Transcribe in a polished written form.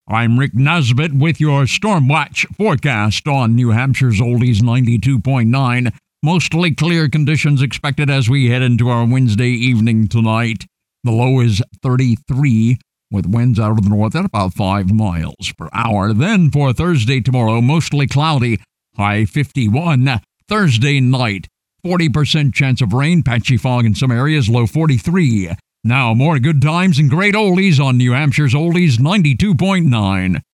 I'm Rick Nesbitt with your Storm Watch forecast on New Hampshire's Oldies 92.9. Mostly clear conditions expected as we head into our Wednesday evening tonight. The low is 33, with winds out of the north at about 5 miles per hour. Then for Thursday tomorrow, mostly cloudy, high 51. Thursday night, 40% chance of rain, patchy fog in some areas, low 43. Now more good times and great oldies on New Hampshire's Oldies 92.9.